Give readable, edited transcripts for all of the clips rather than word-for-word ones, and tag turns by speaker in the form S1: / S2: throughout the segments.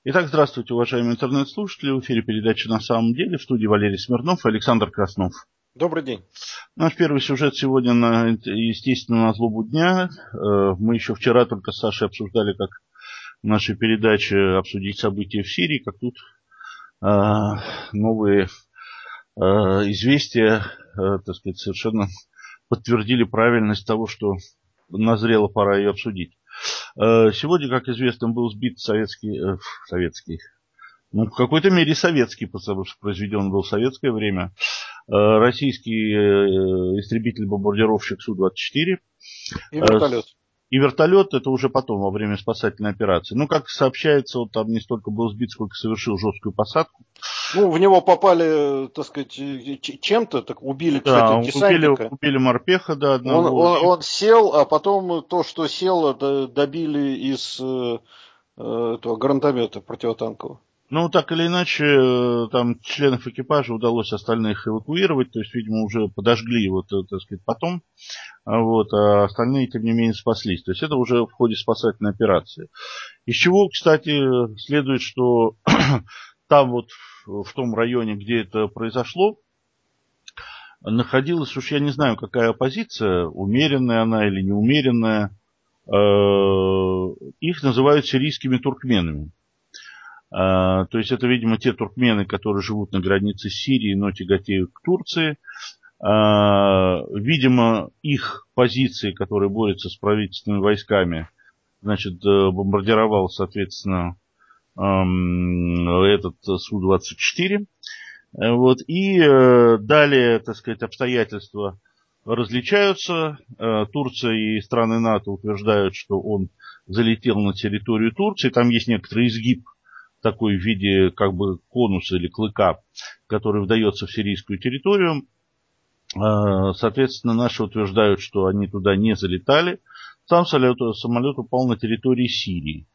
S1: Итак, здравствуйте, уважаемые интернет-слушатели. В эфире передача «На самом деле». В студии Валерий Смирнов и Александр Краснов.
S2: Добрый день.
S1: Наш первый сюжет сегодня, естественно, на злобу дня. Мы еще вчера только с Сашей обсуждали, как в нашей передаче обсудить события в Сирии, как тут новые известия, так сказать, совершенно подтвердили правильность того, что назрела пора ее обсудить. Сегодня, как известно, был сбит советский, в какой-то мере советский, потому что произведен был в советское время, российский истребитель-бомбардировщик Су-24.
S2: И вертолет.
S1: И вертолет это уже потом, во время спасательной операции. Ну, как сообщается, он там не столько был сбит, сколько совершил жесткую посадку.
S2: Ну, в него попали, так сказать, чем-то, так убили, кстати,
S1: Да,
S2: десантника.
S1: убили морпеха, да, одного.
S2: Он сел, а потом то, что сел, добили из этого гранатомета противотанкового.
S1: Ну, так или иначе, там членов экипажа удалось остальных эвакуировать, то есть, видимо, уже подожгли его, так сказать, потом, а остальные, тем не менее, спаслись. То есть, это уже в ходе спасательной операции. Из чего, кстати, следует, что там вот, в том районе, где это произошло, находилась, уж я не знаю, какая оппозиция, умеренная она или неумеренная, их называют сирийскими туркменами. То есть это, видимо, те туркмены, которые живут на границе с Сирией, но тяготеют к Турции. Видимо, их позиции, которые борются с правительственными войсками, значит, бомбардировал, соответственно, этот Су-24. Вот. И далее, так сказать, обстоятельства различаются. Турция и страны НАТО утверждают, что он залетел на территорию Турции. Там есть некоторый изгиб такой в виде как бы конуса или клыка, который вдается в сирийскую территорию. Соответственно, наши утверждают, что они туда не залетали. Сам самолет упал на территории Сирии.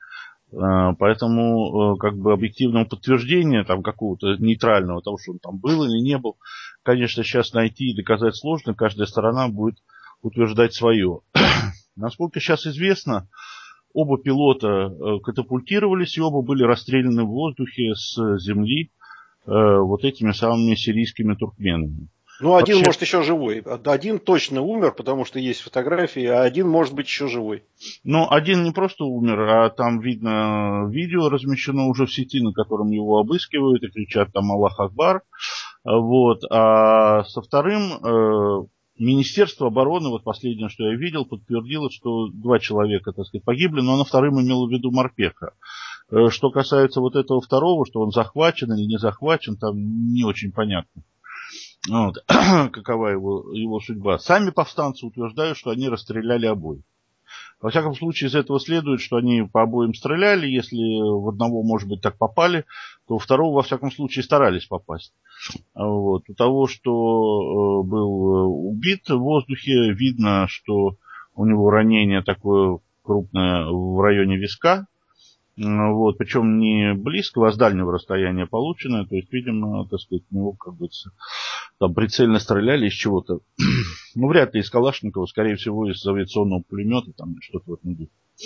S1: Поэтому как бы объективного подтверждения там какого-то нейтрального того, что он там был или не был, конечно, сейчас найти и доказать сложно. Каждая сторона будет утверждать свое. Насколько сейчас известно, оба пилота катапультировались, и оба были расстреляны в воздухе с земли вот этими самыми сирийскими туркменами.
S2: Ну, один, может, еще живой. Один точно умер, потому что есть фотографии, а один может быть еще живой.
S1: Ну, один не просто умер, а там видно видео размещено уже в сети, на котором его обыскивают и кричат там «Аллах Акбар». Вот. А со вторым Министерство обороны, вот последнее, что я видел, подтвердило, что 2 человека, так сказать, погибли, но на вторым имело в виду морпеха. Что касается вот этого второго, что он захвачен или не захвачен, там не очень понятно. Вот. Какова его судьба. Сами повстанцы утверждают, что они расстреляли обоих. Во всяком случае, из этого следует, что они по обоим стреляли. Если в одного, может быть, так попали, то у второго, во всяком случае, старались попасть. Вот. У того, что был убит в воздухе, видно, что у него ранение такое крупное в районе виска. Вот, причем не близкого, а с дальнего расстояния полученное. То есть, видимо, так сказать, него как бы там прицельно стреляли из чего-то. Ну, вряд ли из Калашникова, скорее всего, из авиационного пулемета, там что-то в этом духе.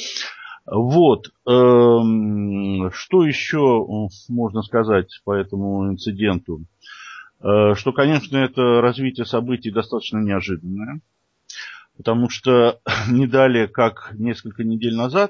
S1: Вот. Что еще можно сказать по этому инциденту? Что, конечно, это развитие событий достаточно неожиданное. Потому что не далее, как несколько недель назад,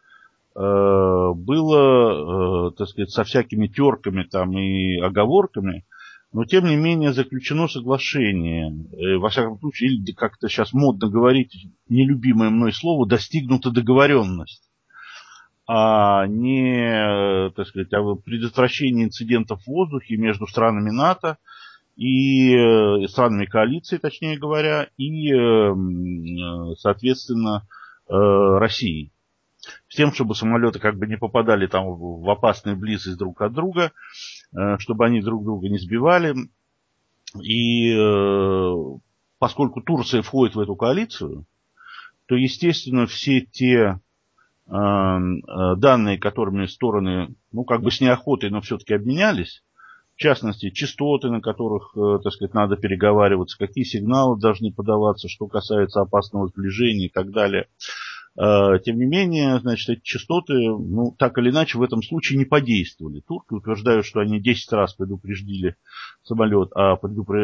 S1: было, так сказать, со всякими терками там и оговорками, но тем не менее заключено соглашение, во всяком случае, или как-то сейчас модно говорить, нелюбимое мной слово, достигнута договоренность, а не, так сказать, о предотвращении инцидентов в воздухе между странами НАТО и странами коалиции, точнее говоря, и, соответственно, Россией. С тем, чтобы самолеты как бы не попадали там в опасную близость друг от друга, чтобы они друг друга не сбивали. И поскольку Турция входит в эту коалицию, то, естественно, все те данные, которыми стороны, ну, как бы с неохотой, но все-таки обменялись, в частности, частоты, на которых, так сказать, надо переговариваться, какие сигналы должны подаваться, что касается опасного сближения и так далее, Тем не менее, значит, эти частоты, ну, так или иначе, в этом случае не подействовали. Турки утверждают, что они 10 раз предупреждили самолет о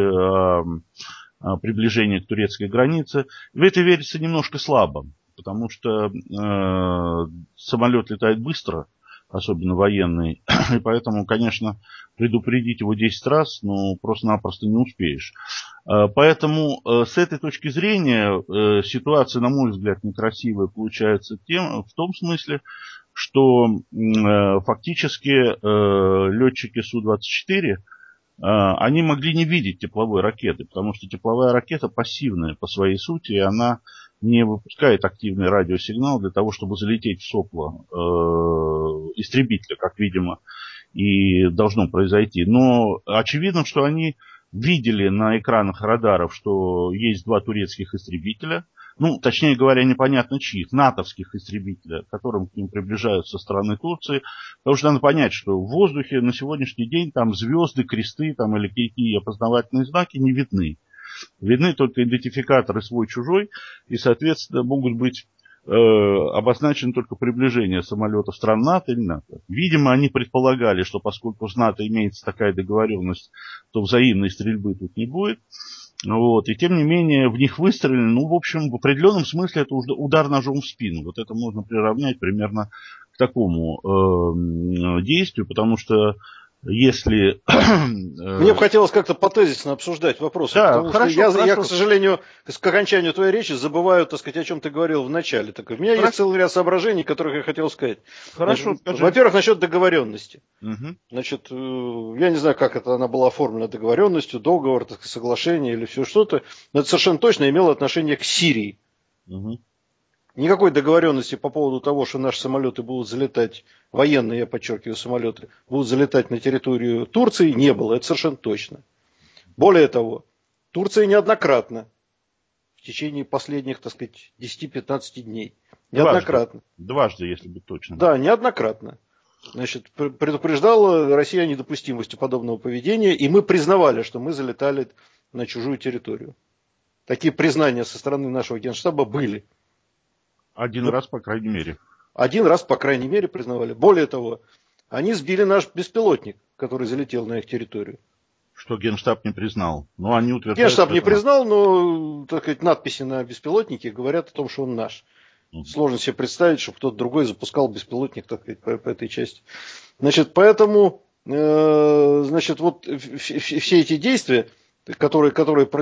S1: приближении к турецкой границе. В это верится немножко слабо, потому что самолет летает быстро, особенно военный, и поэтому, конечно, предупредить его 10 раз, ну, просто-напросто не успеешь. Поэтому с этой точки зрения ситуация, на мой взгляд, некрасивая получается в том смысле, что фактически летчики Су-24, они могли не видеть тепловой ракеты, потому что тепловая ракета пассивная по своей сути, и она не выпускает активный радиосигнал для того, чтобы залететь в сопло истребителя, как, видимо, и должно произойти. Но очевидно, что они видели на экранах радаров, что есть два турецких истребителя, ну, точнее говоря, непонятно чьих, натовских истребителя, которым к ним приближаются со стороны Турции. Потому что надо понять, что в воздухе на сегодняшний день там звезды, кресты там, или какие опознавательные знаки не видны. Видны только идентификаторы свой-чужой, и, соответственно, могут быть обозначено только приближение самолета стран НАТО или НАТО. Видимо, они предполагали, что поскольку с НАТО имеется такая договоренность, то взаимной стрельбы тут не будет. Вот. И тем не менее в них выстрелили. Ну, в общем, в определенном смысле это удар ножом в спину. Вот это можно приравнять примерно к такому действию, потому что если...
S2: Мне бы хотелось как-то потезисно обсуждать вопросы,
S1: Да,
S2: потому
S1: хорошо,
S2: что я,
S1: хорошо.
S2: к сожалению, к окончанию твоей речи забываю, так сказать, о чем ты говорил в начале. Так, у меня есть целый ряд соображений, которых я хотел сказать.
S1: Хорошо,
S2: Значит,
S1: скажи.
S2: во-первых, насчет договоренности.
S1: Угу.
S2: Значит, я не знаю, как это она была оформлена договоренностью, договор, так сказать, соглашение или все что-то, но это совершенно точно имело отношение к Сирии.
S1: Угу.
S2: Никакой договоренности по поводу того, что наши самолеты будут залетать, военные, я подчеркиваю, самолеты, будут залетать на территорию Турции, не было, это совершенно точно. Более того, Турция неоднократно в течение последних, так сказать, 10-15 дней, неоднократно.
S1: Дважды, если быть точным.
S2: Да, неоднократно. Значит, предупреждала Россия о недопустимости подобного поведения, и мы признавали, что мы залетали на чужую территорию. Такие признания со стороны нашего генштаба были.
S1: Один раз, по крайней мере.
S2: Один раз, по крайней мере, признавали. Более того, они сбили наш беспилотник, который залетел на их территорию.
S1: Что Генштаб не признал. Но они утверждают,
S2: Генштаб не признал, но, так сказать, надписи на беспилотнике говорят о том, что он наш. Сложно себе представить, чтобы кто-то другой запускал беспилотник, так сказать, по этой части. Значит, поэтому, значит, вот все эти действия, которые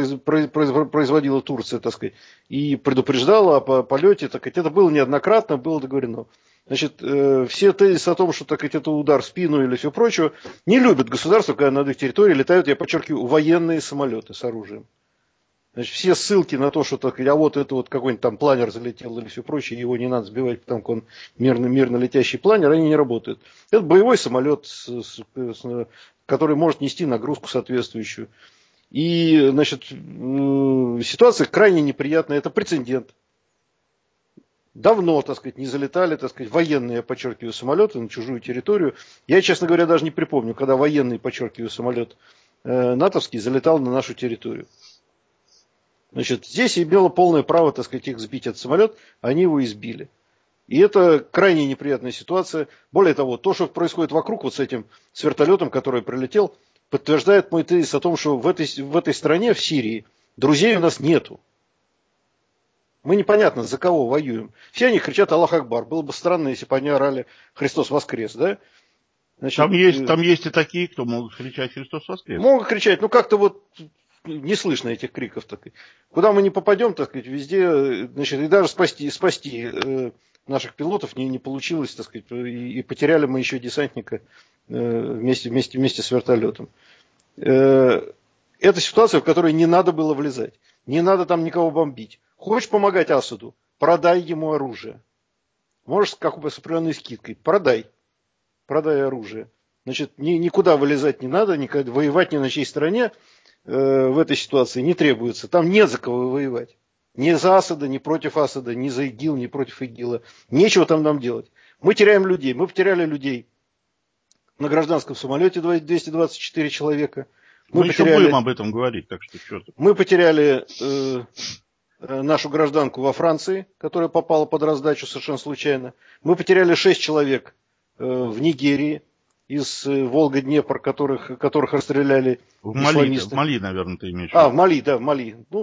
S2: производила Турция, так сказать, и предупреждала о полете, так сказать, это было неоднократно, было договорено. Значит, все тезисы о том, что, так сказать, это удар в спину или все прочее, не любят государства, когда над их территорией летают, я подчеркиваю, военные самолеты с оружием. Значит, все ссылки на то, что, так сказать, а вот это вот какой-нибудь там планер залетел или все прочее, его не надо сбивать, потому что он мирно летящий планер, они не работают. Это боевой самолет, который может нести нагрузку соответствующую. И, значит, ситуация крайне неприятная, это прецедент. Давно, так сказать, не залетали, так сказать, военные, я подчеркиваю, самолеты на чужую территорию. Я, честно говоря, даже не припомню, когда военный, подчеркиваю, самолет натовский залетал на нашу территорию. Значит, здесь имело полное право, так сказать, их сбить, этот самолет, они его избили. И это крайне неприятная ситуация. Более того, то, что происходит вокруг вот с вертолетом, который прилетел, подтверждает мой тезис о том, что в этой стране, в Сирии, друзей у нас нету. Мы непонятно, за кого воюем. Все они кричат «Аллах Акбар». Было бы странно, если бы они орали «Христос воскрес», да?
S1: Значит, там есть и такие, кто могут кричать «Христос воскрес».
S2: Могут кричать, но как-то вот не слышно этих криков. Так. Куда мы не попадем, так сказать, везде, значит, и даже спасти наших пилотов не получилось, так сказать, и потеряли мы еще десантника вместе с вертолетом. Это ситуация, в которой не надо было влезать. Не надо там никого бомбить. Хочешь помогать Асаду? Продай ему оружие. Можешь как бы с определенной скидкой. Продай оружие. Значит, никуда вылезать не надо, никуда воевать ни на чьей стороне в этой ситуации не требуется. Там не за кого воевать. Ни за Асада, ни против Асада, ни за ИГИЛ, ни против ИГИЛа. Нечего там нам делать. Мы теряем людей. Мы потеряли людей на гражданском самолете 224 человека.
S1: Мы еще будем об этом говорить, так что что-то.
S2: Мы потеряли нашу гражданку во Франции, которая попала под раздачу совершенно случайно. Мы потеряли 6 человек в Нигерии из Волга-Днепр, которых расстреляли исламисты.
S1: В Мали, наверное, ты имеешь в
S2: виду.
S1: в
S2: Мали, да, в Мали. Ну,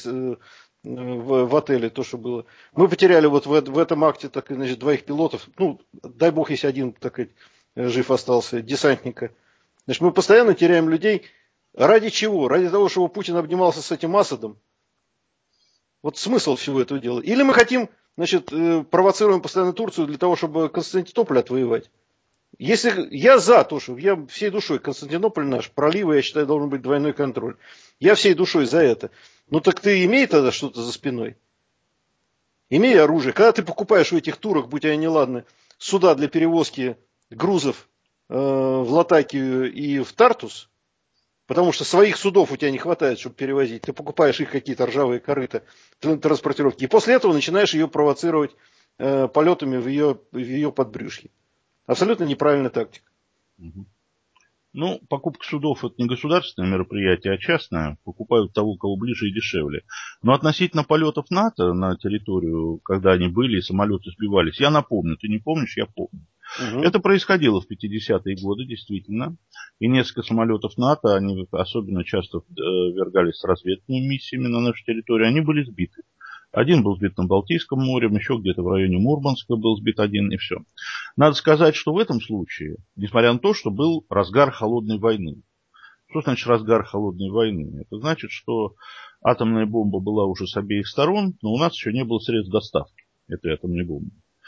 S2: в отеле то, что было. Мы потеряли вот в этом акте, так, значит, 2 пилотов. Ну, дай бог, если один, так сказать, жив остался, десантника. Значит, мы постоянно теряем людей. Ради чего? Ради того, чтобы Путин обнимался с этим Асадом? Вот смысл всего этого дела. Или мы хотим, значит, провоцируем постоянно Турцию для того, чтобы Константинополь отвоевать? Если я за то, что я всей душой, Константинополь наш, проливы, я считаю, должен быть двойной контроль. Я всей душой за это. Ну так ты имей тогда что-то за спиной. Имей оружие. Когда ты покупаешь у этих турок, будь они неладны, суда для перевозки грузов в Латакию и в Тартус, потому что своих судов у тебя не хватает, чтобы перевозить, ты покупаешь их какие-то ржавые корыта транспортировки, и после этого начинаешь ее провоцировать полетами в ее подбрюшье. Абсолютно неправильная тактика.
S1: Ну, покупка судов – это не государственное мероприятие, а частное. Покупают того, кого ближе и дешевле. Но относительно полетов НАТО на территорию, когда они были и самолеты сбивались, я напомню. Ты не помнишь, я помню. Угу. Это происходило в 50-е годы, действительно. И несколько самолетов НАТО, они особенно часто ввергались с разведными миссиями на нашу территорию, они были сбиты. Один был сбит на Балтийском море, еще где-то в районе Мурманска был сбит один, и все. Надо сказать, что в этом случае, несмотря на то, что был разгар холодной войны. Что значит разгар холодной войны? Это значит, что атомная бомба была уже с обеих сторон, но у нас еще не было средств доставки этой атомной бомбы.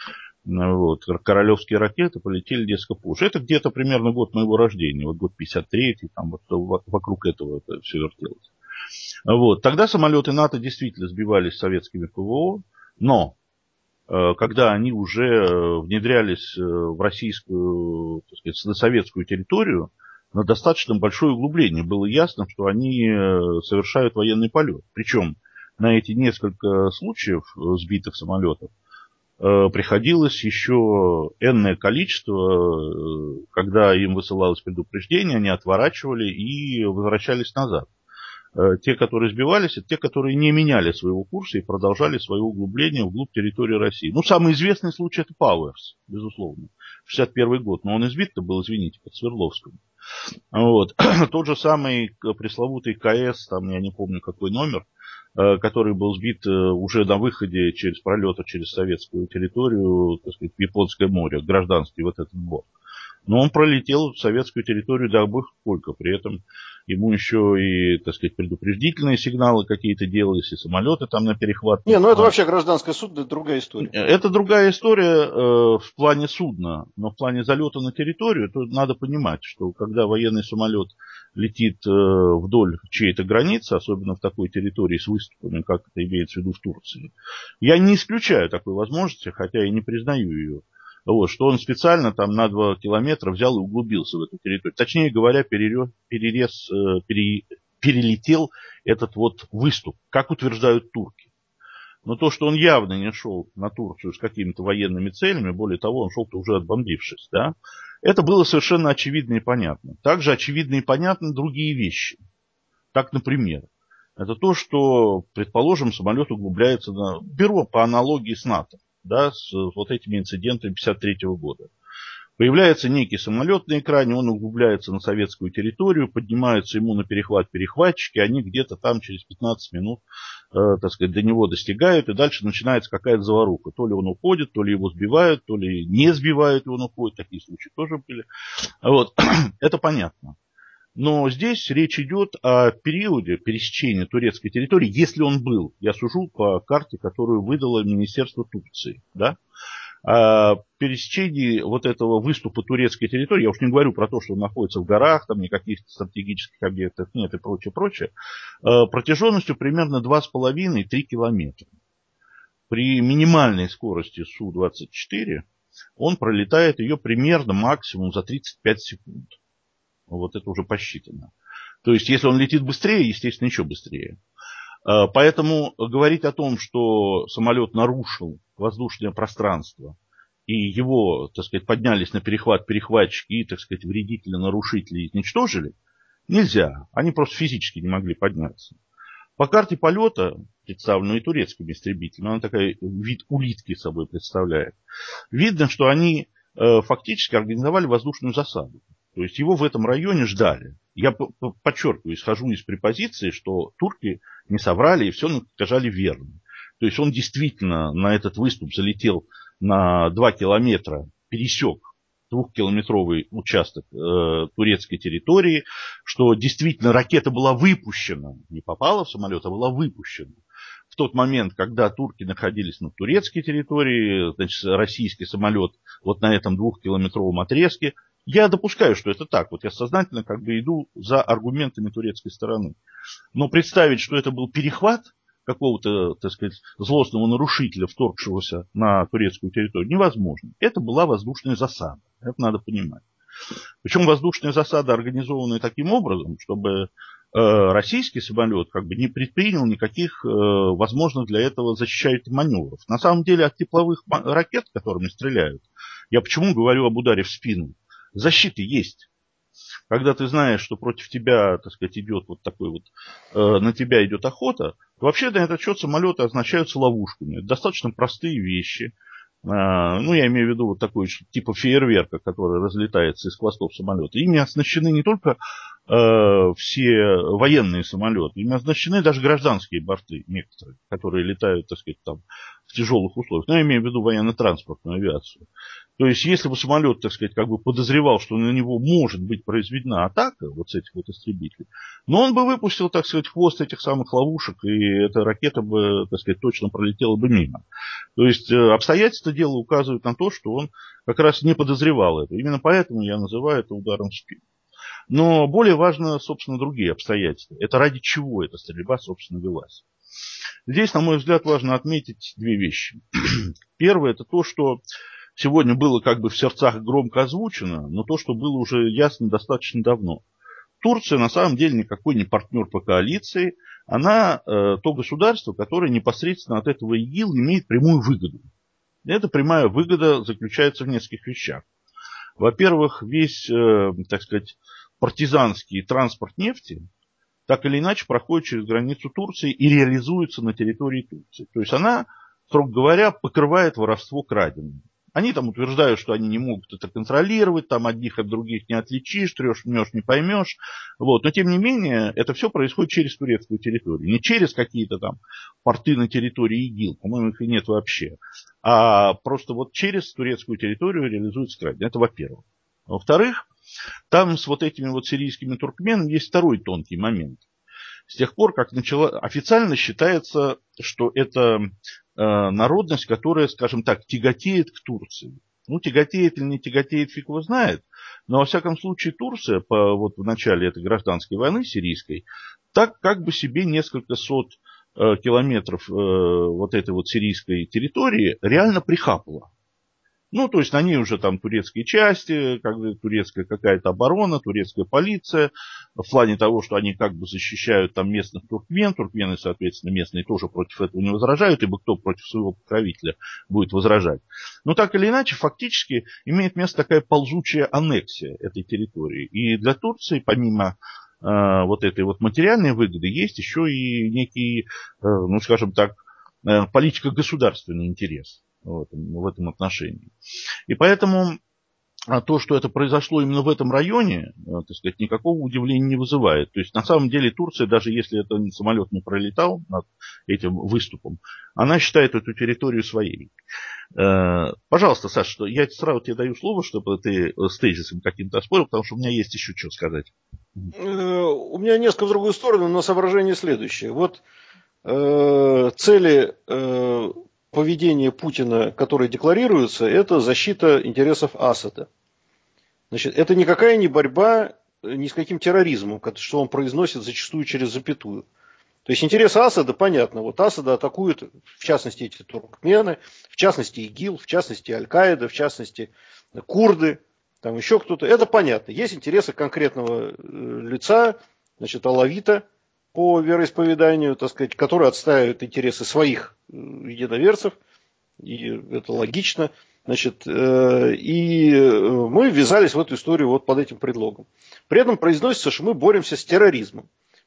S1: Вот. Королевские ракеты полетели несколько позже. Это где-то примерно год моего рождения, вот год 53-й, там вот вокруг этого это все вертелось. Вот. Тогда самолеты НАТО действительно сбивались советскими ПВО, но когда они уже внедрялись в российскую, так сказать, на советскую территорию, на достаточно большое углубление, было ясно, что они совершают военный полет. Причем на эти несколько случаев сбитых самолетов приходилось еще энное количество, когда им высылалось предупреждение, они отворачивали и возвращались назад. Те, которые сбивались, это те, которые не меняли своего курса и продолжали свое углубление вглубь территории России. Ну, самый известный случай это Пауэрс, безусловно. 61 год, но он избит-то был, извините, под Свердловском. Вот. Тот же самый пресловутый КС, там я не помню какой номер, который был сбит уже на выходе через пролета через советскую территорию, так сказать, в Японское море, гражданский вот этот борт. Но он пролетел в советскую территорию до бог сколько. При этом ему еще и, так сказать, предупредительные сигналы какие-то делались, и самолеты там на перехват.
S2: Не, ну это вообще гражданское судно, это другая история.
S1: Это другая история в плане судна, но в плане залета на территорию, то надо понимать, что когда военный самолет летит вдоль чьей-то границы, особенно в такой территории с выступами, как это имеется в виду в Турции, я не исключаю такой возможности, хотя и не признаю ее. Вот, что он специально там на 2 километра взял и углубился в эту территорию. Точнее говоря, перелетел этот вот выступ, как утверждают турки. Но то, что он явно не шел на Турцию с какими-то военными целями, более того, он шел-то уже отбомбившись, да, это было совершенно очевидно и понятно. Также очевидно и понятно другие вещи. Так, например, это то, что, предположим, самолет углубляется беру по аналогии с НАТО. Да, с вот этими инцидентами 1953 года. Появляется некий самолет на экране, он углубляется на советскую территорию, поднимаются ему на перехват перехватчики, они где-то там через 15 минут, так сказать, до него достигают, и дальше начинается какая-то заваруха. То ли он уходит, то ли его сбивают, то ли не сбивают, и он уходит. Такие случаи тоже были. Вот. Это понятно. Но здесь речь идет о периоде пересечения турецкой территории, если он был. Я сужу по карте, которую выдало Министерство Турции. Да? О пересечении вот этого выступа турецкой территории, я уж не говорю про то, что он находится в горах, там никаких стратегических объектов нет и прочее, протяженностью примерно 2,5-3 километра. При минимальной скорости Су-24 он пролетает ее примерно максимум за 35 секунд. Вот это уже посчитано. То есть, если он летит быстрее, естественно, еще быстрее. Поэтому говорить о том, что самолет нарушил воздушное пространство, и его, так сказать, поднялись на перехват перехватчики и, так сказать, вредители, нарушители изничтожили, нельзя. Они просто физически не могли подняться. По карте полета представлена и турецкими истребителями. Она такой вид улитки собой представляет. Видно, что они фактически организовали воздушную засаду. То есть его в этом районе ждали. Я подчеркиваю, исхожу из препозиции, что турки не соврали и все сказали верно. То есть он действительно на этот выступ залетел на 2 километра, пересек 2-километровый участок турецкой территории, что действительно ракета была выпущена, не попала в самолет, а была выпущена. В тот момент, когда турки находились на турецкой территории, значит, российский самолет вот на этом 2-километровом отрезке, я допускаю, что это так. Вот я сознательно как бы иду за аргументами турецкой стороны. Но представить, что это был перехват какого-то, так сказать, злостного нарушителя, вторгшегося на турецкую территорию, невозможно. Это была воздушная засада. Это надо понимать. Причем воздушная засада организована таким образом, чтобы российский самолет как бы не предпринял никаких возможных для этого защищающих маневров. На самом деле от тепловых ракет, которыми стреляют, я почему говорю об ударе в спину? Защита есть. Когда ты знаешь, что против тебя, так сказать, идет вот такой вот, на тебя идет охота, то вообще на этот счет самолеты означаются ловушками. Это достаточно простые вещи. Ну, я имею в виду вот такой типа фейерверка, который разлетается из хвостов самолета. Ими оснащены не только все военные самолеты, ими оснащены даже гражданские борты некоторые, которые летают, так сказать, там в тяжелых условиях. Ну, я имею в виду военно-транспортную авиацию. То есть, если бы самолет, так сказать, как бы подозревал, что на него может быть произведена атака вот с этих вот истребителей, но он бы выпустил, так сказать, хвост этих самых ловушек, и эта ракета бы, так сказать, точно пролетела бы мимо. То есть, обстоятельства дела указывают на то, что он как раз не подозревал это. Именно поэтому я называю это ударом в спину. Но более важно, собственно, другие обстоятельства. Это ради чего эта стрельба, собственно, велась. Здесь, на мой взгляд, важно отметить две вещи. Первое, это то, что сегодня было как бы в сердцах громко озвучено, но то, что было уже ясно достаточно давно. Турция на самом деле никакой не партнер по коалиции. Она то государство, которое непосредственно от этого ИГИЛ имеет прямую выгоду. И эта прямая выгода заключается в нескольких вещах. Во-первых, весь, так сказать, партизанский транспорт нефти так или иначе проходит через границу Турции и реализуется на территории Турции. То есть она, строго говоря, покрывает воровство краденым. Они там утверждают, что они не могут это контролировать, там одних от других не отличишь, трешь, не поймешь. Вот. Но тем не менее, это все происходит через турецкую территорию. Не через какие-то там порты на территории ИГИЛ, по-моему, их и нет вообще. А просто вот через турецкую территорию реализуется краденое. Это во-первых. Во-вторых, там с вот этими вот сирийскими туркменами есть второй тонкий момент. С тех пор, как официально считается, что это народность, которая, скажем так, тяготеет к Турции. Ну, тяготеет или не тяготеет, фиг его знает. Но, во всяком случае, Турция вот в начале этой гражданской войны сирийской так как бы себе несколько сот километров вот этой вот сирийской территории реально прихапала. Ну, то есть на ней уже там турецкие части, как бы турецкая какая-то оборона, турецкая полиция, в плане того, что они как бы защищают там местных туркмен, туркмены, соответственно, местные тоже против этого не возражают, ибо кто против своего покровителя будет возражать. Но так или иначе, фактически имеет место такая ползучая аннексия этой территории. И для Турции, помимо вот этой вот материальной выгоды, есть еще и некий, ну, скажем так, политико-государственный интерес в этом отношении. И поэтому то, что это произошло именно в этом районе, так сказать, никакого удивления не вызывает. То есть, на самом деле, Турция, даже если этот самолет не пролетал над этим выступом, она считает эту территорию своей. Пожалуйста, Саша, я сразу тебе даю слово, чтобы ты с тезисом каким-то оспорил, потому что у меня есть еще что сказать.
S2: У меня несколько в другую сторону, но соображение следующее. Вот цели поведения Путина, которые декларируются, это защита интересов Асада. Значит, это никакая не борьба ни с каким терроризмом, что он произносит зачастую через запятую. То есть интересы Асада понятно. Вот Асада атакуют, в частности, эти туркмены, в частности, ИГИЛ, в частности, Аль-Каида, в частности, курды, там еще кто-то. Это понятно. Есть интересы конкретного лица, значит, алавита по вероисповеданию, так сказать, который отстаивает интересы своих единоверцев, и это логично. Значит, и мы ввязались в эту историю вот под этим предлогом. При этом произносится, что мы боремся с терроризмом.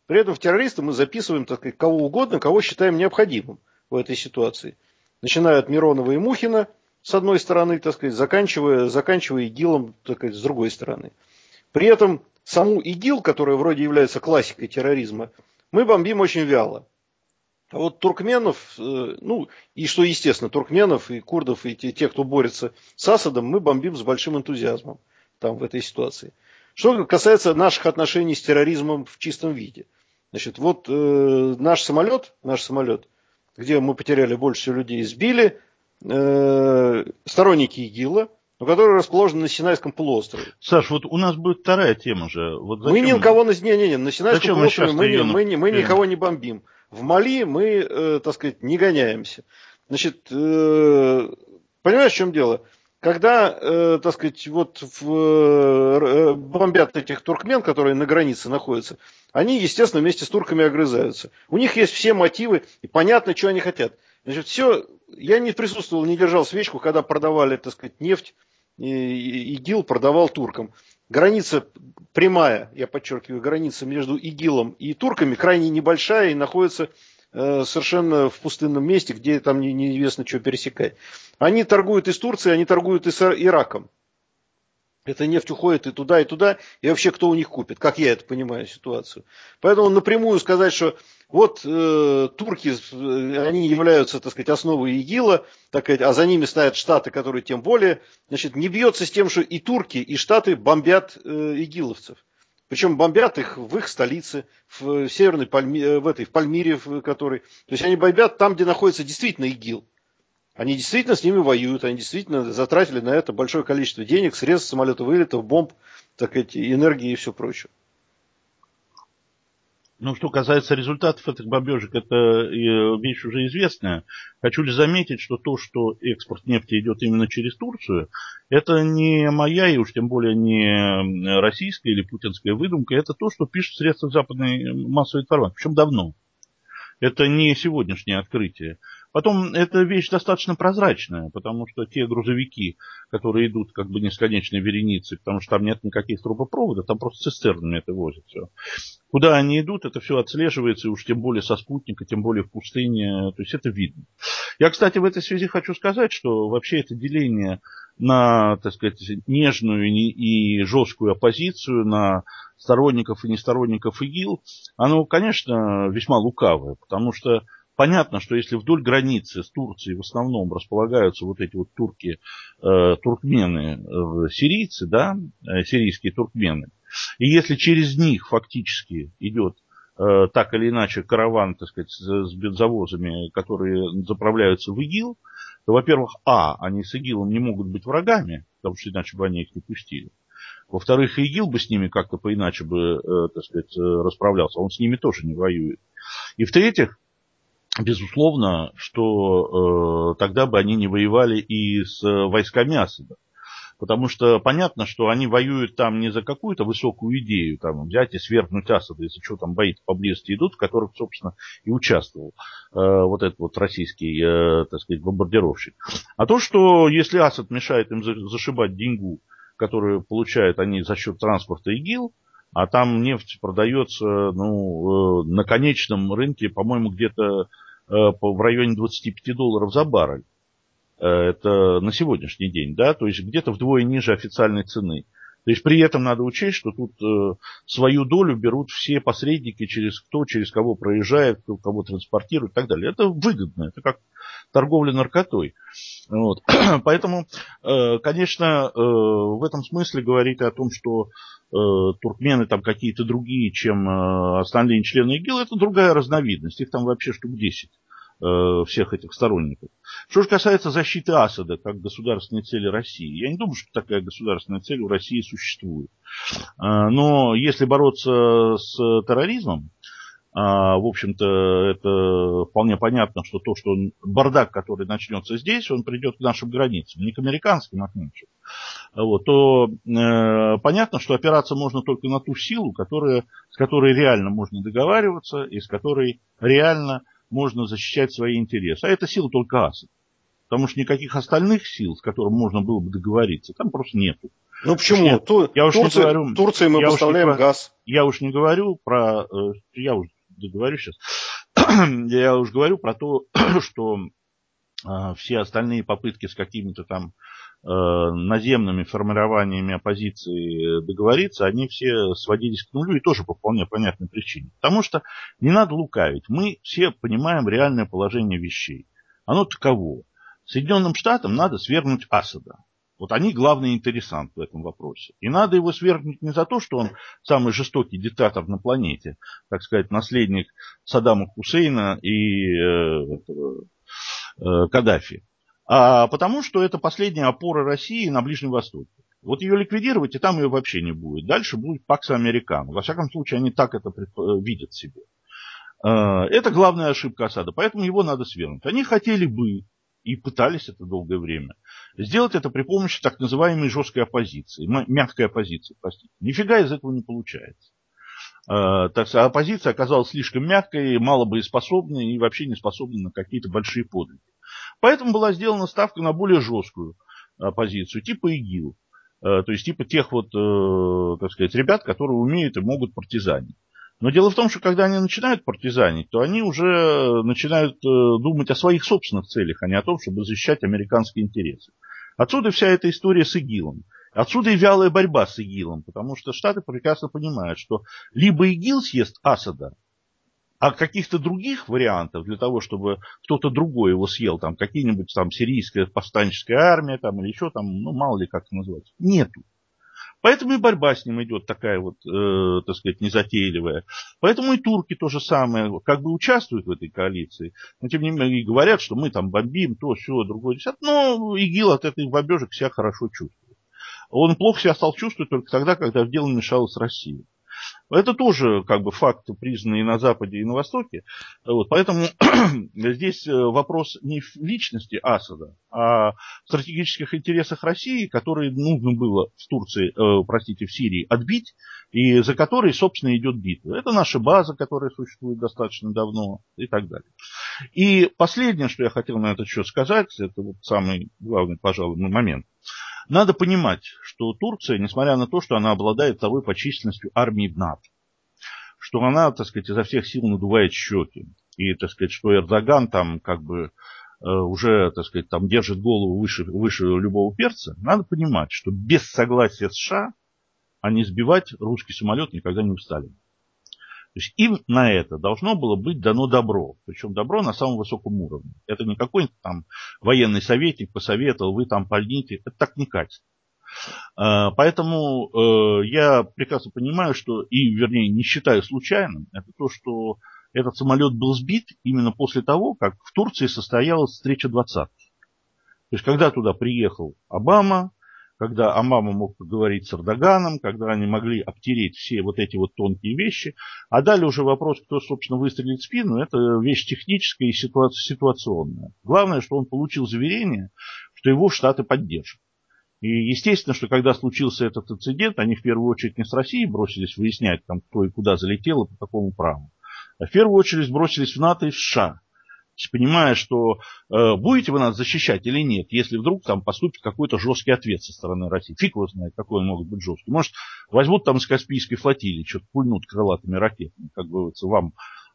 S2: При этом в террористы мы записываем, так сказать, кого угодно, кого считаем необходимым в этой ситуации. Начиная от Миронова и Мухина, с одной стороны, так сказать, заканчивая ИГИЛом, так сказать, с другой стороны. При этом саму ИГИЛ, которая вроде является классикой терроризма, мы бомбим очень вяло. А вот туркменов, ну и что естественно, туркменов и курдов, и тех, кто борется с Асадом, мы бомбим с большим энтузиазмом там в этой ситуации. Что касается наших отношений с терроризмом в чистом виде. Значит, вот наш самолет, где мы потеряли больше всего людей, сбили сторонники ИГИЛа, но которые расположены на Синайском полуострове.
S1: Саш, вот у нас будет вторая тема же. Вот
S2: мы никого на Синайском полуострове мы никого не бомбим. В Мали мы, так сказать, не гоняемся. Значит, понимаешь, в чем дело? Когда, так сказать, вот бомбят этих туркмен, которые на границе находятся, они, естественно, вместе с турками огрызаются. У них есть все мотивы, и понятно, что они хотят. Значит, все, я не присутствовал, не держал свечку, когда продавали, так сказать, нефть, и ИГИЛ продавал туркам. Граница прямая, я подчеркиваю, граница между ИГИЛом и турками крайне небольшая и находится совершенно в пустынном месте, где там неизвестно, что пересекать. Они торгуют и с Турцией, они торгуют и с Ираком. Эта нефть уходит и туда, и вообще кто у них купит, как я это понимаю ситуацию. Поэтому напрямую сказать, что вот турки, они являются, так сказать, основой ИГИЛа, так сказать, а за ними стоят Штаты, которые тем более, значит, не бьется с тем, что и турки, и Штаты бомбят игиловцев. Причем бомбят их в их столице, в Северной в Пальмире, в которой. То есть они бомбят там, где находится действительно ИГИЛ. Они действительно с ними воюют, они действительно затратили на это большое количество денег, средств, самолетов-вылетов, бомб, так сказать, энергии и все прочее.
S1: Ну, что касается результатов этих бомбежек, это вещь уже известная. Хочу лишь заметить, что то, что экспорт нефти идет именно через Турцию, это не моя и уж тем более не российская или путинская выдумка, это то, что пишут средства западной массовой информации, причем давно. Это не сегодняшнее открытие. Потом, эта вещь достаточно прозрачная, потому что те грузовики, которые идут как бы бесконечной вереницей, потому что там нет никаких трубопроводов, там просто цистернами это возят все. Куда они идут, это все отслеживается, и уж тем более со спутника, тем более в пустыне, то есть это видно. Я, кстати, в этой связи хочу сказать, что вообще это деление на, так сказать, нежную и жесткую оппозицию, на сторонников и несторонников ИГИЛ, оно, конечно, весьма лукавое, потому что понятно, что если вдоль границы с Турцией в основном располагаются вот эти вот турки, туркмены, сирийцы, да, сирийские туркмены, и если через них фактически идет так или иначе караван, так сказать, с бензовозами, которые заправляются в ИГИЛ, то, во-первых, они с ИГИЛом не могут быть врагами, потому что иначе бы они их не пустили. Во-вторых, ИГИЛ бы с ними как-то поиначе бы, так сказать, расправлялся, он с ними тоже не воюет. И в-третьих, безусловно, что тогда бы они не воевали и с войсками Асада. Потому что понятно, что они воюют там не за какую-то высокую идею, там, взять и свергнуть Асада, если что там бои поблизости идут, в которых, собственно, и участвовал вот этот вот российский, так сказать, бомбардировщик. А то, что если Асад мешает им зашибать деньгу, которую получают они за счет транспорта ИГИЛ, а там нефть продается на конечном рынке, по-моему, где-то в районе $25 за баррель. Это на сегодняшний день, да, то есть где-то вдвое ниже официальной цены. То есть при этом надо учесть, что тут свою долю берут все посредники, через кого проезжает, кто кого транспортирует и так далее. Это выгодно, это как торговля наркотой. Вот. Поэтому, конечно, в этом смысле говорить о том, что туркмены там какие-то другие, чем остальные члены ИГИЛ, это другая разновидность. Их там вообще штук 10. Всех этих сторонников. Что же касается защиты Асада как государственной цели России, я не думаю, что такая государственная цель у России существует. Но если бороться с терроризмом, в общем-то, это вполне понятно, что то, что бардак, который начнется здесь, он придет к нашим границам, не к американским, а к нашим. Вот, то понятно, что опираться можно только на ту силу, с которой реально можно договариваться и с которой реально можно защищать свои интересы. А это сила только Асад. Потому что никаких остальных сил, с которыми можно было бы договориться, там просто нету.
S2: Ну почему? Турции мы поставляем газ.
S1: Я уж не говорю про... Я уж договорю сейчас. Я уж говорю про то, что все остальные попытки с какими-то там наземными формированиями оппозиции договориться, они все сводились к нулю и тоже по вполне понятной причине. Потому что не надо лукавить. Мы все понимаем реальное положение вещей. Оно таково. Соединенным Штатам надо свергнуть Асада. Вот они главный интересант в этом вопросе. И надо его свергнуть не за то, что он самый жестокий диктатор на планете, так сказать, наследник Саддама Хусейна и Каддафи, а потому что это последняя опора России на Ближнем Востоке. Вот ее ликвидировать, и там ее вообще не будет. Дальше будет Пакс Американо. Во всяком случае, они так это видят себе. Это главная ошибка Асада, поэтому его надо свергнуть. Они хотели бы, и пытались это долгое время, сделать это при помощи так называемой жесткой оппозиции, мягкой оппозиции, простите. Нифига из этого не получается. Так что оппозиция оказалась слишком мягкой, мало боеспособной и вообще не способной на какие-то большие подвиги. Поэтому была сделана ставка на более жесткую оппозицию, типа ИГИЛ. То есть типа тех вот, так сказать, ребят, которые умеют и могут партизанить. Но дело в том, что когда они начинают партизанить, то они уже начинают думать о своих собственных целях, а не о том, чтобы защищать американские интересы. Отсюда вся эта история с ИГИЛом. Отсюда и вялая борьба с ИГИЛом, потому что Штаты прекрасно понимают, что либо ИГИЛ съест Асада, а каких-то других вариантов для того, чтобы кто-то другой его съел, там какие-нибудь там сирийская повстанческая армия там, или еще там, ну мало ли как это называется, нету. Поэтому и борьба с ним идет такая вот, так сказать, незатейливая. Поэтому и турки то же самое, как бы участвуют в этой коалиции. Но тем не менее говорят, что мы там бомбим, то, все, другое, десятое. Но ИГИЛ от этой бомбежек себя хорошо чувствует. Он плохо себя стал чувствовать только тогда, когда в дело вмешалась Россия. Это тоже как бы факт, признанный и на Западе, и на Востоке. Вот, поэтому здесь вопрос не в личности Асада, а в стратегических интересах России, которые нужно было в Турции, в Сирии отбить, и за которые, собственно, идет битва. Это наша база, которая существует достаточно давно, и так далее. И последнее, что я хотел на этот счет сказать, это вот самый главный, пожалуй, момент. Надо понимать, что Турция, несмотря на то, что она обладает второй по численности армией в НАТО, что она, так сказать, изо всех сил надувает щеки, и, так сказать, что Эрдоган там как бы уже, так сказать, там держит голову выше любого перца, надо понимать, что без согласия США они сбивать русский самолет никогда не стали. То есть им на это должно было быть дано добро. Причем добро на самом высоком уровне. Это не какой-то там военный советник посоветовал, вы там пальните. Это так не катит. Поэтому я прекрасно понимаю, что, и вернее не считаю случайным, это то, что этот самолет был сбит именно после того, как в Турции состоялась встреча двадцатки. То есть когда туда приехал Обама, когда Обама мог поговорить с Эрдоганом, когда они могли обтереть все вот эти вот тонкие вещи. А далее уже вопрос, кто, собственно, выстрелит в спину, это вещь техническая и ситуационная. Главное, что он получил заверение, что его Штаты поддержат. И естественно, что когда случился этот инцидент, они в первую очередь не с Россией бросились выяснять, там, кто и куда залетел и по какому праву, а в первую очередь бросились в НАТО и в США. Понимая, что будете вы нас защищать или нет, если вдруг там поступит какой-то жесткий ответ со стороны России. Фиг его знает, какой он может быть жесткий. Может, возьмут там с Каспийской флотилии, что-то пульнут крылатыми ракетами, как говорится, вам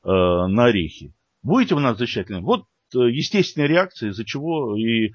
S1: на орехи. Будете вы нас защищать или нет? Вот естественная реакция, из-за чего и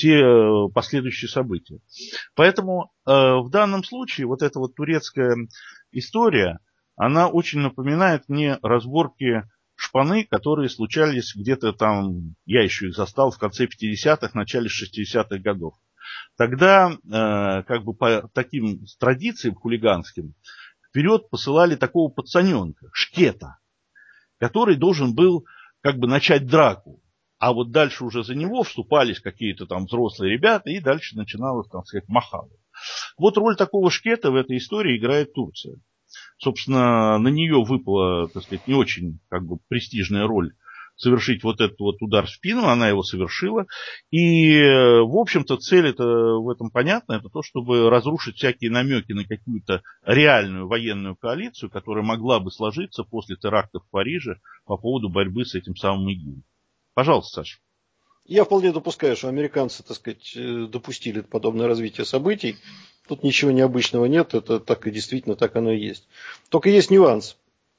S1: все последующие события. Поэтому в данном случае вот эта вот турецкая история, она очень напоминает мне разборки шпаны, которые случались где-то там, я еще их застал в конце 50-х, начале 60-х годов. Тогда, как бы по таким традициям хулиганским, вперед посылали такого пацаненка, Шкета, который должен был как бы начать драку. А вот дальше уже за него вступались какие-то там взрослые ребята, и дальше начиналось, так сказать, махало. Вот роль такого Шкета в этой истории играет Турция. Собственно, на нее выпала, так сказать, не очень как бы престижная роль совершить вот этот вот удар в спину, она его совершила. И, в общем-то, цель это в этом понятна, это то, чтобы разрушить всякие намеки на какую-то реальную военную коалицию, которая могла бы сложиться после терактов в Париже по поводу борьбы с этим самым ИГИЛом. Пожалуйста, Саша.
S2: Я вполне допускаю, что американцы, так сказать, допустили подобное развитие событий. Тут ничего необычного нет, это так и действительно так оно и есть. Только есть нюанс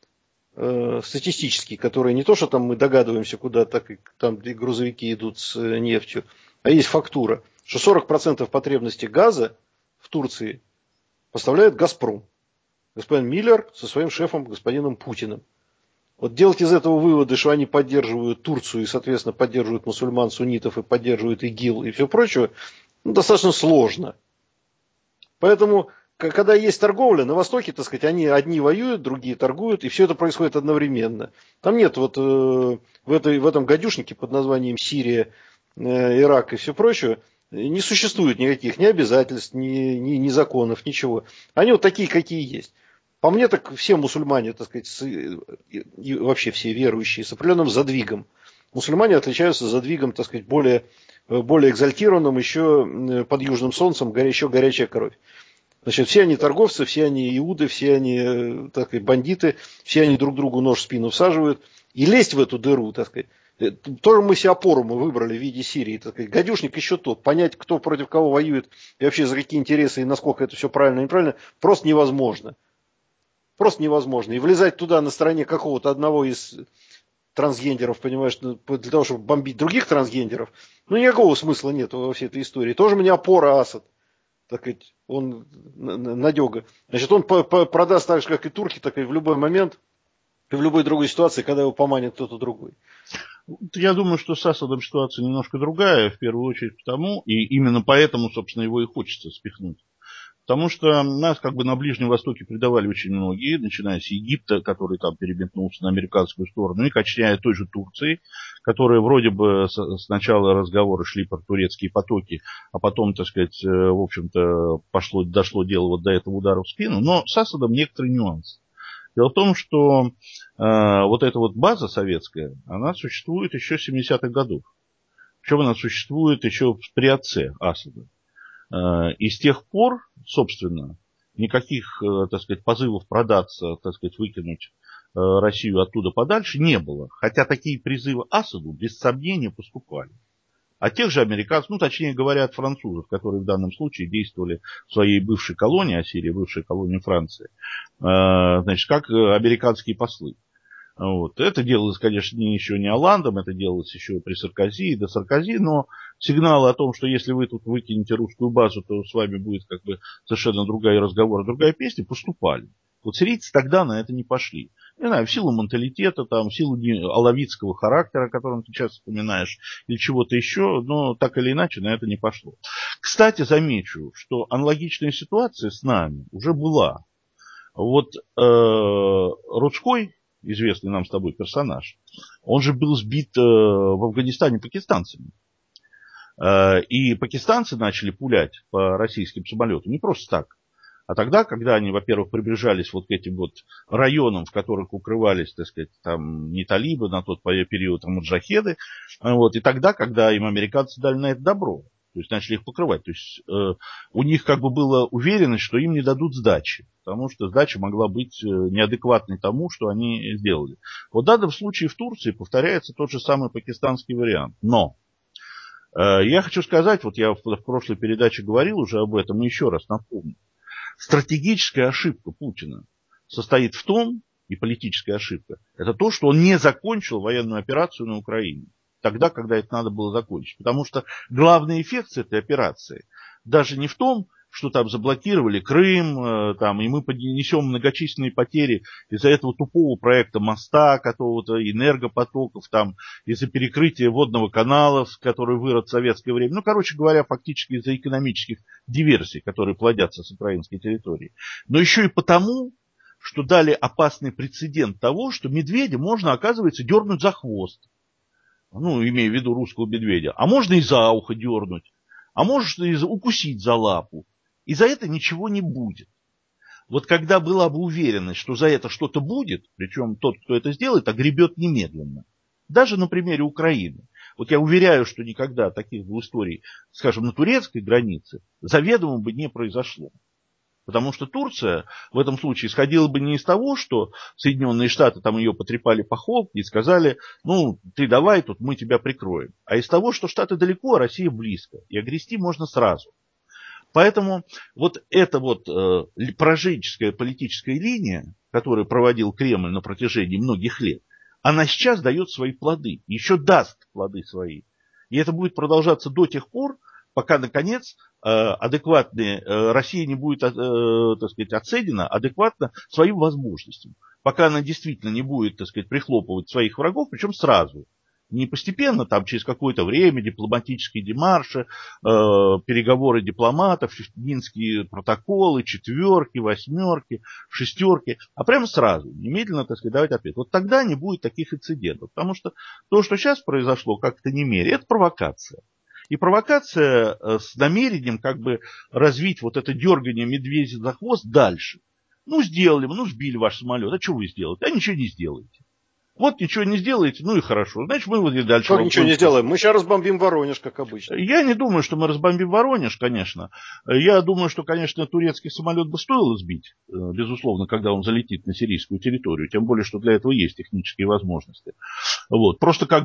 S2: статистический, который не то, что там мы догадываемся, куда так и там грузовики идут с нефтью, а есть фактура, что 40% потребностей газа в Турции поставляет «Газпром». Господин Миллер со своим шефом, господином Путиным. Вот делать из этого выводы, что они поддерживают Турцию и, соответственно, поддерживают мусульман, суннитов и поддерживают ИГИЛ и все прочее, достаточно сложно. Поэтому, когда есть торговля, на Востоке, так сказать, они одни воюют, другие торгуют, и все это происходит одновременно. Там нет вот в этом гадюшнике под названием Сирия, Ирак и все прочее, не существует никаких ни обязательств, ни законов, ничего. Они вот такие, какие есть. По мне, так все мусульмане, так сказать, и вообще все верующие с определенным задвигом. Мусульмане отличаются задвигом, так сказать, более экзальтированным, еще под южным солнцем, еще горячая кровь. Значит, все они торговцы, все они иуды, все они, так сказать, бандиты, все они друг другу нож в спину всаживают. И лезть в эту дыру, так сказать, тоже мы себе опору выбрали в виде Сирии. Так сказать, гадюшник еще тот. Понять, кто против кого воюет, и вообще за какие интересы, и насколько это все правильно и неправильно, просто невозможно. Просто невозможно. И влезать туда на стороне какого-то одного из трансгендеров, понимаешь, для того, чтобы бомбить других трансгендеров, ну никакого смысла нет во всей этой истории. Тоже у меня опора Асад. Так сказать, он надега. Значит, он продаст так же, как и турки, так и в любой момент, и в любой другой ситуации, когда его поманит кто-то другой.
S1: Я думаю, что с Асадом ситуация немножко другая, в первую очередь потому, и именно поэтому, собственно, его и хочется спихнуть. Потому что нас как бы на Ближнем Востоке предавали очень многие, начиная с Египта, который там переметнулся на американскую сторону, и кончая той же Турции, которая вроде бы сначала разговоры шли про турецкие потоки, а потом, так сказать, в общем-то, дошло дело вот до этого удара в спину. Но с Асадом некоторый нюанс. Дело в том, что вот эта вот база советская, она существует еще с 70-х годов. Причем она существует еще при отце Асада. И с тех пор, собственно, никаких, так сказать, позывов продаться, так сказать, выкинуть Россию оттуда подальше не было. Хотя такие призывы Асаду без сомнения поступали. А тех же американцев, ну, точнее говоря, от французов, которые в данном случае действовали в своей бывшей колонии, а Сирия бывшая колония Франции, значит, как американские послы. Вот. Это делалось, конечно, еще не Оландом, это делалось еще при Саркози и до Саркози, но сигналы о том, что если вы тут выкинете русскую базу, то с вами будет как бы совершенно другой разговор, другая песня, поступали. Вот сирийцы тогда на это не пошли. Не знаю, в силу менталитета, там, в силу алавитского характера, о котором ты сейчас вспоминаешь, или чего-то еще, но так или иначе на это не пошло. Кстати, замечу, что аналогичная ситуация с нами уже была. Вот Рудской, известный нам с тобой персонаж, он же был сбит в Афганистане пакистанцами. И пакистанцы начали пулять по российским самолетам не просто так. А тогда, когда они, во-первых, приближались вот к этим вот районам, в которых укрывались, так сказать, там не талибы на тот период, а муджахеды, вот, и тогда, когда им американцы дали на это добро, то есть начали их покрывать. То есть у них как бы была уверенность, что им не дадут сдачи, потому что сдача могла быть неадекватной тому, что они сделали. Вот в данном случае в Турции повторяется тот же самый пакистанский вариант. Но я хочу сказать, вот я в прошлой передаче говорил уже об этом, и еще раз напомню. Стратегическая ошибка Путина состоит в том, и политическая ошибка, это то, что он не закончил военную операцию на Украине. Тогда, когда это надо было закончить. Потому что главный эффект этой операции даже не в том, что там заблокировали Крым, там, и мы несем многочисленные потери из-за этого тупого проекта моста, какого-то энергопотоков, там, из-за перекрытия водного канала, который вырос в советское время. Ну, короче говоря, фактически из-за экономических диверсий, которые плодятся с украинской территории. Но еще и потому, что дали опасный прецедент того, что медведя можно, оказывается, дернуть за хвост. Ну, имея в виду русского медведя. А можно и за ухо дернуть. А можно и укусить за лапу. И за это ничего не будет. Вот когда была бы уверенность, что за это что-то будет, причем тот, кто это сделает, огребет немедленно. Даже на примере Украины. Вот я уверяю, что никогда таких бы историй, скажем, на турецкой границе заведомо бы не произошло. Потому что Турция в этом случае исходила бы не из того, что Соединенные Штаты там ее потрепали по холке и сказали, ну, ты давай, тут мы тебя прикроем. А из того, что Штаты далеко, а Россия близко. И огрести можно сразу. Поэтому вот эта вот пораженческая политическая линия, которую проводил Кремль на протяжении многих лет, она сейчас дает свои плоды, еще даст плоды свои. И это будет продолжаться до тех пор, пока, наконец, Россия не будет, так сказать, оценена адекватно своим возможностям. Пока она действительно не будет, так сказать, прихлопывать своих врагов, причем сразу. Не постепенно, там, через какое-то время, дипломатические демарши, переговоры дипломатов, минские протоколы, четверки, восьмерки, шестерки, а прямо сразу, немедленно, так сказать, давать ответ. Вот тогда не будет таких инцидентов, потому что то, что сейчас произошло, как-то не мере, это провокация. И провокация с намерением как бы развить вот это дергание медведя за хвост дальше. Ну, сделали мы, ну, сбили ваш самолет, а что вы сделаете? А ничего не сделаете. Вот ничего не сделаете, ну и хорошо. Значит, мы вот и дальше...
S2: Как ничего не сделаем? Мы сейчас разбомбим Воронеж, как обычно.
S1: Я не думаю, что мы разбомбим Воронеж, конечно. Я думаю, что, конечно, турецкий самолет бы стоило сбить, безусловно, когда он залетит на сирийскую территорию. Тем более, что для этого есть технические возможности. Вот. Просто как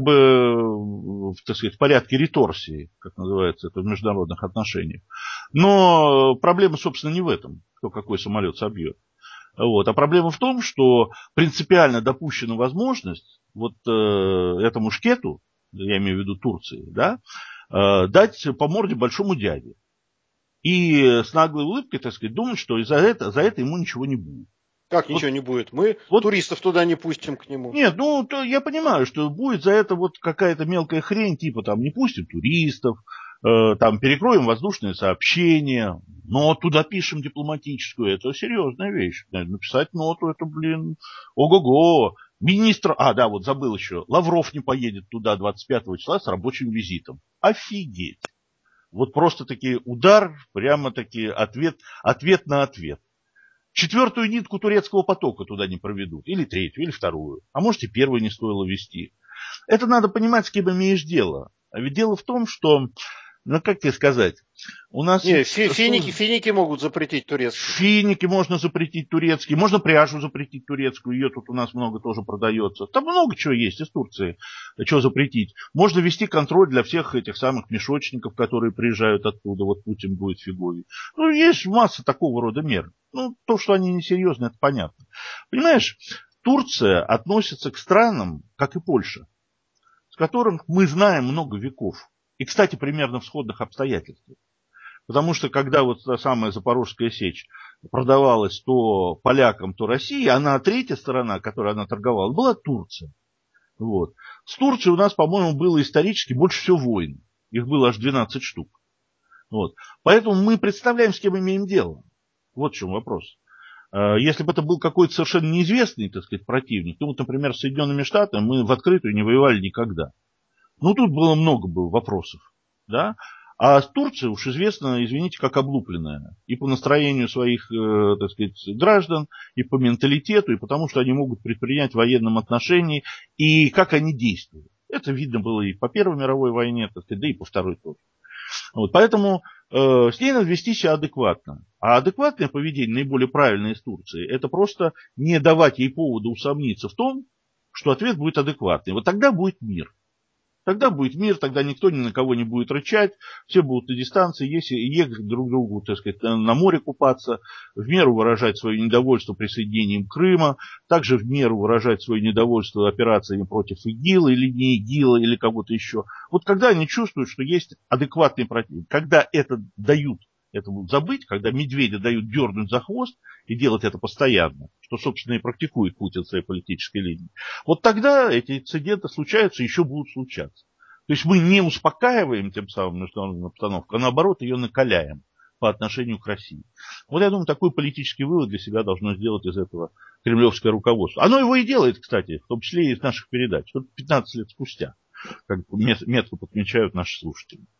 S1: бы, так сказать, в порядке реторсии, как называется это в международных отношениях. Но проблема, собственно, не в этом, кто какой самолет собьет. Вот. А проблема в том, что принципиально допущена возможность вот этому шкету, я имею в виду Турции, да, дать по морде большому дяде. И с наглой улыбкой, так сказать, думать, что за это ему ничего не будет.
S2: Как ничего не будет? Мы туристов туда не пустим к нему.
S1: Нет, ну, я понимаю, что будет за это вот какая-то мелкая хрень, типа там не пустим туристов, там перекроем воздушные сообщения, ноту допишем дипломатическую, это серьезная вещь. Написать ноту, это, блин, ого-го. Министр, да, вот забыл еще, Лавров не поедет туда 25 числа с рабочим визитом. Офигеть. Вот просто-таки удар, прямо-таки ответ на ответ. Четвертую нитку турецкого потока туда не проведут, или третью, или вторую. А может и первую не стоило вести. Это надо понимать, с кем имеешь дело. А ведь дело в том, что, ну как тебе сказать, у нас...
S2: Не, финики могут запретить турецкий.
S1: Финики можно запретить турецкий, можно пряжу запретить турецкую, ее тут у нас много тоже продается. Там много чего есть из Турции, что запретить. Можно вести контроль для всех этих самых мешочников, которые приезжают оттуда, вот Путин будет фиговей. Ну, есть масса такого рода мер. Ну, то, что они несерьезны, это понятно. Понимаешь, Турция относится к странам, как и Польша, с которым мы знаем много веков. И, кстати, примерно в сходных обстоятельствах. Потому что, когда вот та самая Запорожская сечь продавалась то полякам, то России, третья сторона, которой она торговала, была Турция. Вот. С Турцией у нас, по-моему, было исторически больше всего войн. Их было аж 12 штук. Вот. Поэтому мы представляем, с кем имеем дело. Вот в чем вопрос. Если бы это был какой-то совершенно неизвестный, так сказать, противник, то вот, например, с Соединенными Штатами мы в открытую не воевали никогда. Ну, тут было много вопросов. Да? А Турция уж известна, извините, как облупленная. И по настроению своих, так сказать, граждан, и по менталитету, и потому что они могут предпринять в военном отношении, и как они действуют. Это видно было и по Первой мировой войне, так сказать, да и по Второй тоже. Вот, поэтому с ней надо вести себя адекватно. А адекватное поведение, наиболее правильное из Турции, это просто не давать ей повода усомниться в том, что ответ будет адекватный. Вот тогда будет мир. Тогда будет мир, тогда никто ни на кого не будет рычать, все будут на дистанции, ехать друг к другу, так сказать, на море купаться, в меру выражать свое недовольство присоединением Крыма, также в меру выражать свое недовольство операциями против ИГИЛа или не ИГИЛа или кого-то еще. Вот когда они чувствуют, что есть адекватный противник, когда это дают, это будут забыть, когда медведя дают дернуть за хвост и делать это постоянно, что, собственно, и практикует Путин в своей политической линии, вот тогда эти инциденты случаются и еще будут случаться. То есть мы не успокаиваем тем самым международную обстановку, а наоборот ее накаляем по отношению к России. Вот я думаю, такой политический вывод для себя должно сделать из этого кремлевское руководство. Оно его и делает, кстати, в том числе и из наших передач, только 15 лет спустя, как метко подмечают наши слушатели.